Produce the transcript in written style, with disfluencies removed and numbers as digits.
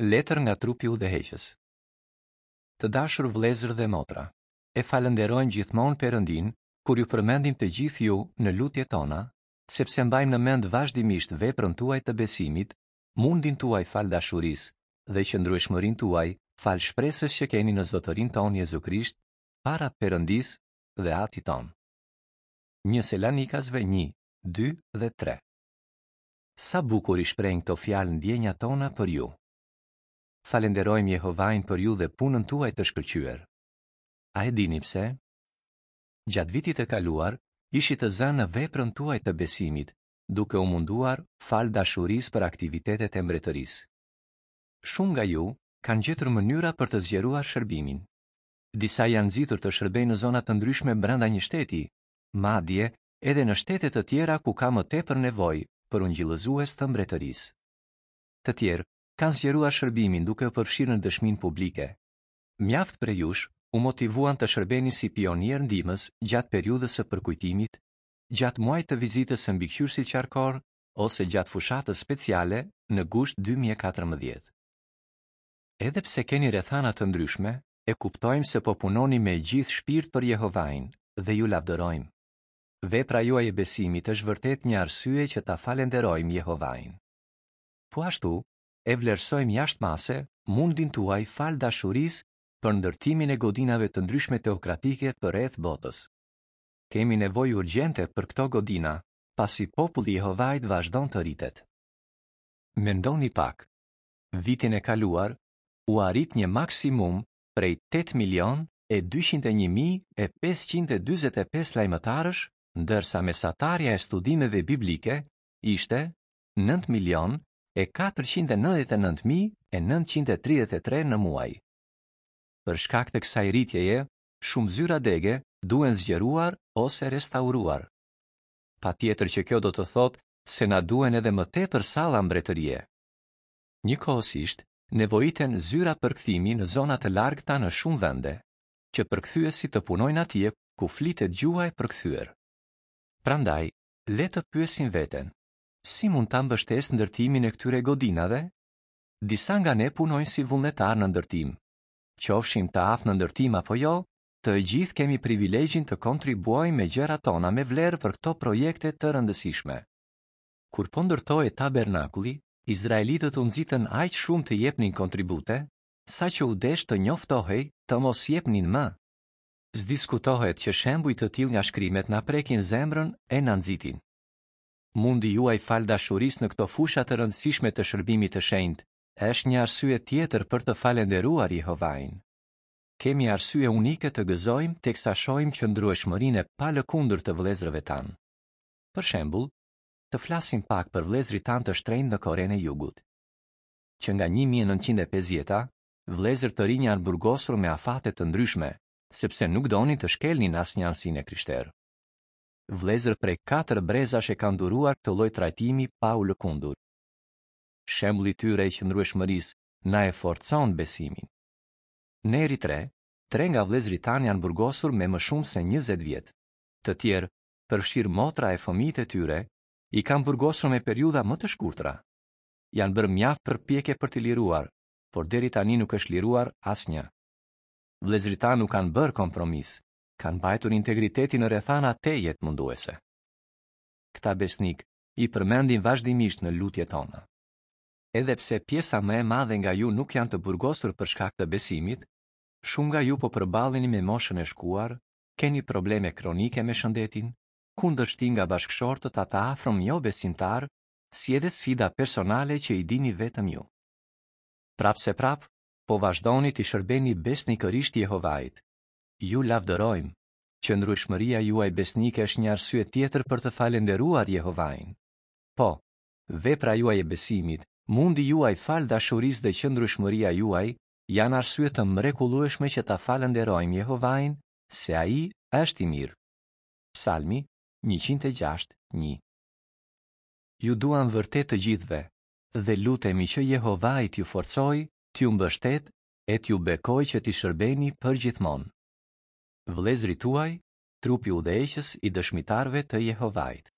Letër nga trupi i udhëheqës. Të dashur vëllezër dhe motra, e falenderojmë gjithmonë Perëndin kur ju përmendim të gjithë ju në lutjet tona, sepse mbajmë në mend vazhdimisht veprën tuaj të besimit, mundin tuaj fal dashurisë dhe qëndrueshmërinë tuaj fal shpresës që keni në Zotërin ton Jezu Krisht para Perëndisë dhe Atit ton. 1 Selanikasve 1, 2 dhe 3. Sa bukur i shprehnë këto fjalë ndjenjat tona për ju. Falenderojmë Jehovain për ju dhe punën tuaj të shkëlqyer. A e dini pse? Gjatë vitit të kaluar, ishit të zënë në veprën tuaj të besimit, duke u munduar fal dashurisë për aktivitetet e mbretërisë. Shumë nga ju kanë gjetur mënyra për të zgjeruar shërbimin. Disa janë nxitur të shërbejnë në zona të ndryshme brenda një shteti, madje edhe në shtete të tjera ku ka më tepër nevojë për ungjillëzues të mbretërisë. Të tjerë kanë zgjeruar shërbimin duke u përfshirë në dëshminë publike. Mjaft prej jush u motivuan të shërbeni si pionier ndihmës gjatë periudhës së përkujtimit, gjatë muajit të vizitës së mbikëqyrësit qarkor ose gjatë fushatës speciale në gusht 2014. Edhe pse keni rrethana të ndryshme, e kuptojmë se po punoni me gjithë shpirt për Jehovain dhe ju lavdërojmë. Vepra juaj e besimit është vërtet një arsye që ta falenderojmë Jehovain. Po ashtu, e vlerësojmë jashtëmase mundin tuaj fal dashurisë për ndërtimin e godinave të ndryshme teokratike përreth botës. Kemi nevojë urgjente për këto godina, pasi populli i Jehovait vazhdon të rritet. Mendoni pak. Vitin e kaluar u arrit një maksimum prej 8.201.545 lajmëtarësh, ndërsa mesatarja e studimeve biblike ishte 9.499.933 në muaj. Për shkak të kësaj rritjeje, shumë zyra dege duhen zgjeruar ose restauruar. Patjetër që kjo do të thotë se na duhen edhe më tepër salla mbretërie. Njëkohësisht, nevojiten zyra përkthimi në zona të largëta në shumë vende, që përkthyesit të punojnë atje ku flitet gjuha e përkthyer. Prandaj, le të pyesim veten, si mund ta mbështes ndërtimin e këtyre godinave? Disa nga ne punojnë si vullnetar në ndërtim. Qofshim të aftë në ndërtim apo jo, të gjithë kemi privilegjin të kontribuojmë me gjërat tona me vlerë për këto projekte të rëndësishme. Kur po ndërtohej tabernakulli, izraelitët u nxitën aq shumë të jepnin kontribute, saqë u desh të njoftohej të mos jepnin më. S'diskutohet që shembuj të tillë nga shkrimet na prekin zemrën e na nxitin. Mundi juaj fal dashurisë në këto fusha të rëndësishme të shërbimit të shenjtë është një arsye tjetër për të falenderuar Jehovain. Kemi arsye unike të gëzojmë teksa shohim qëndrueshmërinë e palëkundër të vëllezërve tanë. Për shembull, të flasim pak për vëllezërit tanë të shtrenjtë në Korenë e Jugut. Që nga 1950-ta, vëllezër të rinj janë burgosur me afate të ndryshme, sepse nuk donin të shkelnin asnjë anësinë e krishterë. Vëllezër prej 4 brezash e kanë duruar këtë lloj trajtimi pa u lëkundur. Shembulli tyre i qëndrueshmërisë na e forcon besimin. Ne eritre, 3 nga vëllezërit tanë janë burgosur me më shumë se 20 vjet. Të tjerë, përfshirë motra e fëmijët e tyre, i kanë burgosur me periudha më të shkurtra. Janë bërë mjaft përpjekje për t'i liruar, por deri tani nuk është liruar asnjë. Vëllezërit tanë nuk kanë bërë kompromis, kanë mbajtur integritetin në rrethana të jetë munduese. Këta besnik i përmendim vazhdimisht në lutjet tona. Edhe pse pjesa më e madhe nga ju nuk janë të burgosur për shkak të besimit, shumë nga ju po përballeni me moshën e shkuar, keni probleme kronike me shëndetin, kundërshtim nga bashkëshortët ata afërm jo besimtar, si edhe sfida personale që i dini vetëm ju. Prapse prap, po vazhdoni të shërbeni besnikërisht Jehovait. Ju lavdërojmë. Qëndrueshmëria juaj besnike është një arsye tjetër për të falenderuar Jehovain. Po, vepra juaj e besimit, mundi juaj fal dashurisë dhe qëndrueshmëria juaj janë arsye të mrekullueshme që ta falenderojmë Jehovain, se ai është i mirë. Psalmi 106:1. Ju duam vërtet të gjithve, dhe lutemi që Jehovai t'ju forcojë, t'ju mbështet e t'ju bekojë që t'i shërbeni përgjithmonë. Vëllezërit tuaj, trupi udhëheqës i dëshmitarëve të Jehovait.